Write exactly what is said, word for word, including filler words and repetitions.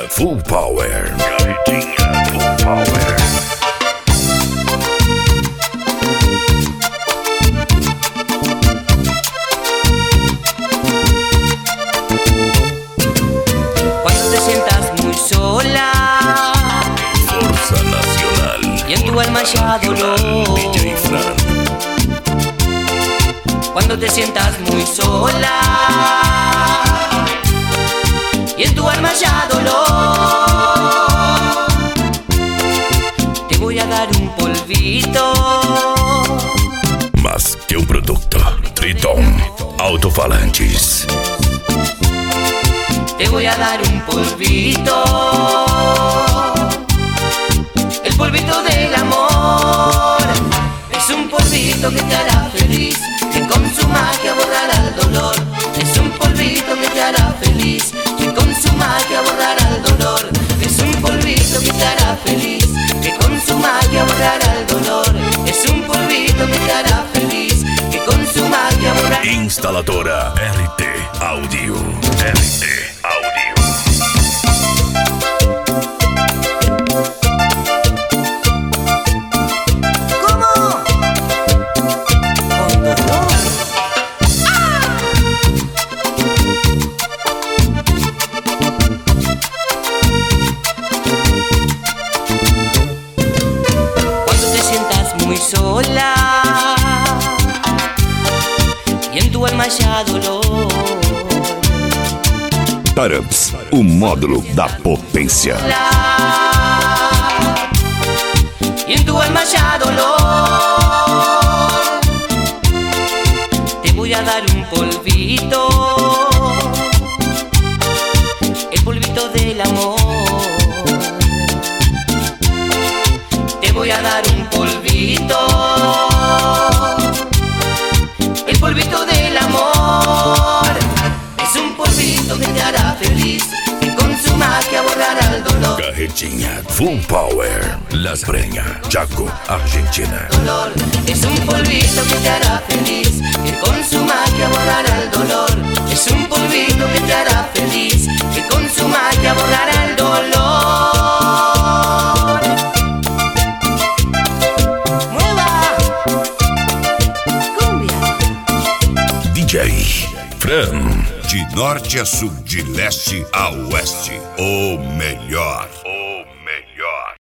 Full Power. Carretinha Full Power. Cuando te sientas muy sola, Fuerza Nacional. y en tu alma ya dolor. D J Fran. Cuando te sientas muy sola y en tu alma ya dolor, te voy a dar un polvito. Más que un producto. Triton Autofalantes. Te voy a dar un polvito, el polvito del amor. Es un polvito que te hará feliz, que con su magia borrará el dolor. Es un polvito que te hará feliz, que con su magia borrará el dolor. Es un polvito que te hará feliz, que con su magia borrará el dolor. Es un polvito que te hará feliz, que con su magia borrará. Instaladora R T Audio. R T Audio. ¿Cómo? Con dolor. Cuando te sientas muy sola y en tu alma ya dolor, Tarabs, o módulo da potência. y en tu alma ya dolor, te voy a dar un polvito, el polvito del amor. Te voy a dar un polvito, el polvito del amor. Es un polvito que te hará feliz, que con su magia borrará el dolor. Carretinha Full Power. Las Breña, Chaco, Argentina. Dolor. Es un polvito que te hará feliz, que con su magia borrará el dolor. Es un polvito que te hará feliz, que con su magia borrará el dolor. ¡Mueva! ¡Cumbia! D J Fran. De norte a sul, de leste a oeste, o melhor.